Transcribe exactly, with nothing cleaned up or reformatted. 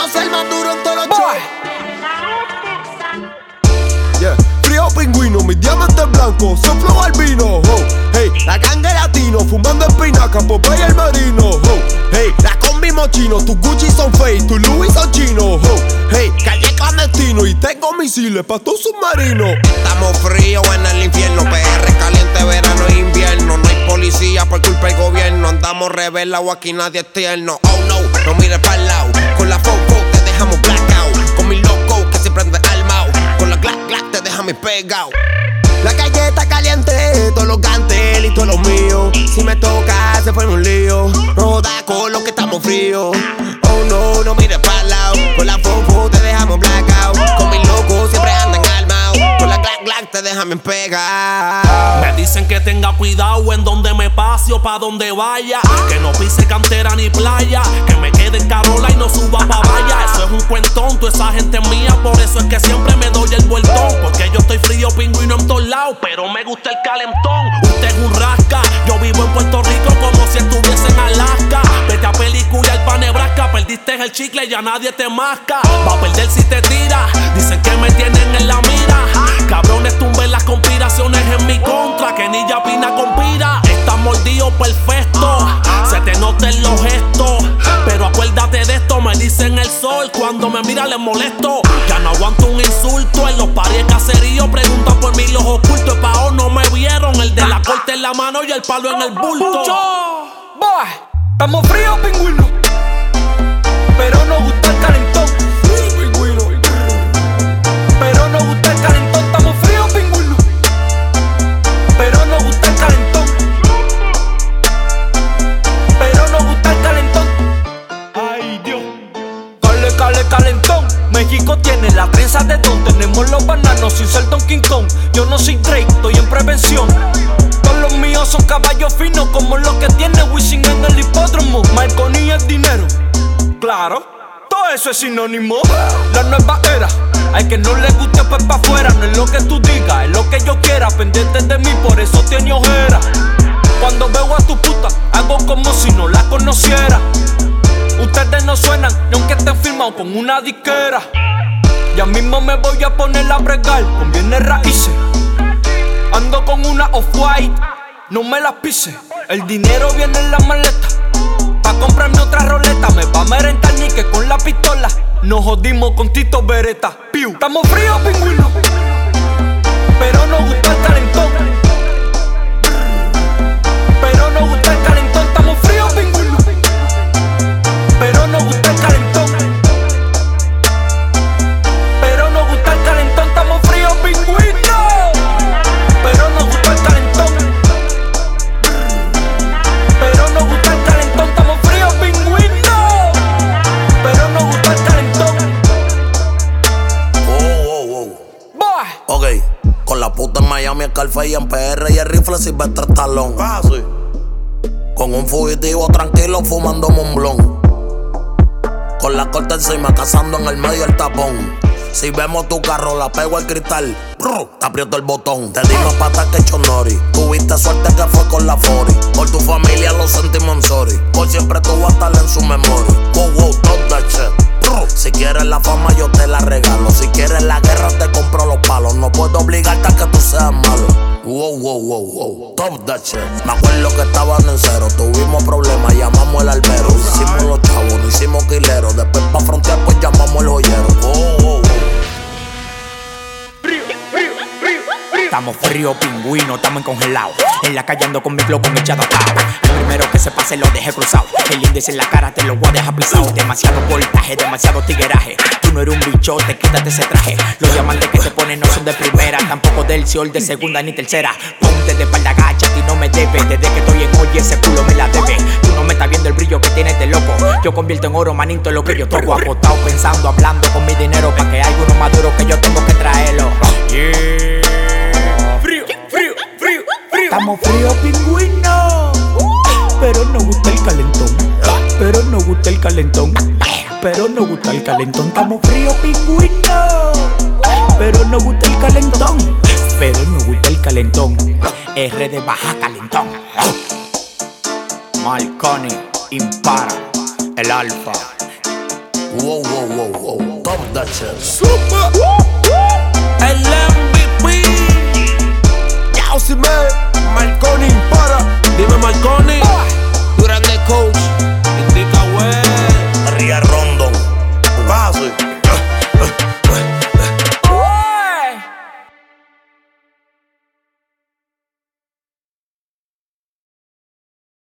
conoce el más duro en todos los shows. Yeah. Frío pingüino, mis diamantes blancos, son flow albino, oh. Hey, la gangue latino, fumando espinaca, Popeye el marino, oh. Hey, la combi mochino, tus Gucci son fake, tus Louis son chinos, oh. Hey, calle clandestino y tengo misiles pa' tu submarino. Estamos fríos en el infierno, P R caliente, verano e invierno. No hay policía por culpa del gobierno, andamos revelados, aquí nadie es tierno. Oh no, no mires pa'l lado, con la fofo te dejamos blackout. Con mi loco que siempre ande armado, con la glac glac te dejamos pegado. La calle está caliente, todos los gantel y todos los míos. Si me toca, se fue un lío. No jodas con los que estamos fríos. Oh no, no mires pa'l lado, con la fofo te dejamos blackout. Con mis locos siempre andan armados, con la glac glac te dejamos pegar. Me dicen que tenga cuidado en donde me pase o pa' donde vaya, que no pise cantera ni playa, que me quede en Carola y no suba pa' valla. Eso es un cuentón, toda esa gente es mía, por eso es que siempre me doy el vueltón. Porque yo estoy frío, pingüino en todos lados, pero me gusta el calentón. Usted es un rasca, yo vivo en Puerto Rico como si estuviese en Alaska. Vete a película pa' Nebraska, perdiste el chicle, ya nadie te masca. Va a perder si te tira, dicen que me tienen en la mira. Cabrones, tumben las conspiraciones en mi contra, que ni ya pina conspira. Estás mordido perfecto, se te notan los gestos, pero acuérdate de esto, me dicen el sol, cuando me mira les molesto. Ya no aguanto un insulto, en los paris caseríos preguntan por mí los ocultos. Pa' no me vieron, el de la corte en la mano y el palo en el bulto. Boy, estamos fríos, pingüino, pero nos gusta el calentón. Pero nos gusta el calentón, estamos fríos, pingüino, pero nos gusta el calentón. Pero nos gusta el calentón. Ay Dios. Cale, cale, calentón. México tiene la trenza de don. Tenemos los bananos sin ser Don King Kong. Yo no soy Drake, estoy en prevención. Todos los míos son caballos finos, como los que tiene Wisin en el hipódromo. Marconi es dinero, claro, todo eso es sinónimo. La nueva era, hay que no le guste pues pa' afuera. No es lo que tú digas, es lo que yo quiera. Pendiente de mí, por eso tiene ojera. Cuando veo a tu puta, hago como si no la conociera. Ustedes no suenan, ni aunque estén firmados con una disquera. Ya mismo me voy a poner a bregar con bienes raíces. Ando con una off-white, no me las pise. El dinero viene en la maleta, pa' comprarme otra roleta. Me va a merentar ni que con la pistola nos jodimos con Tito Beretta. Piu. Estamos fríos, pingüino, pero nos gusta el calentón. Pero nos gusta el calentón, estamos fríos, pingüino, pero nos gusta el calentón. Pero nos gusta el calentón, estamos fríos, pingüino, pero nos gusta el calentón. Pero nos gusta el calentón, estamos fríos, pingüino, pero nos gusta el calentón. Oh, oh, oh. Boy. Ok, con la puta en Miami, el Calfe y en P R y el rifle Silvestre Stallone. Ah, sí. Con un fugitivo tranquilo fumando Monblón. Con la corte encima, cazando en el medio el tapón. Si vemos tu carro, la pego al cristal, brr, te aprieto el botón. Te di más patas que Chonori, tuviste suerte que fue con la Fori. Por tu familia lo sentimos sorry, por siempre tú vas a estar en su memoria. Wow, wow, top that shit, brr. Si quieres la fama yo te la regalo, si quieres la guerra te compro los palos. No puedo obligarte a que tú seas malo. Wow, wow, wow, wow, top that shit. Me acuerdo que estaban en cero, tuvimos problemas, llamamos el albero. Hicimos los chavos, no hicimos quileros. Después pa' frontear pues llamamos el joyero. Oh, oh, oh. Estamos fríos, pingüino, estamos encongelados. En la calle ando con mi globo con echado atado. El primero que se pase lo dejé cruzado. El índice en la cara te lo voy a dejar pisado. Demasiado voltaje, demasiado tigueraje. Tú no eres un bichote, quítate ese traje. Los diamantes que te ponen no son de primera, tampoco del sol de segunda ni tercera. Ponte de espalda gacha, a ti no me debes. Desde que estoy en hoy ese culo me la debe. Tú no me estás viendo el brillo que tiene este loco. Yo convierto en oro, manito, lo que yo toco. Acostado pensando, hablando con mi dinero, pa' que haya uno más duro que yo tengo que traerlo. Yeah. Estamos fríos, pingüino, pero nos gusta el calentón. Pero nos gusta el calentón. Pero nos gusta el calentón. Estamos fríos, pingüino, pero nos gusta el calentón. Pero nos gusta el calentón. R de baja calentón. Marconi, Impara, el alfa. Wow, wow, wow, wow. Top that shit. Super. El M V P. Yao, si me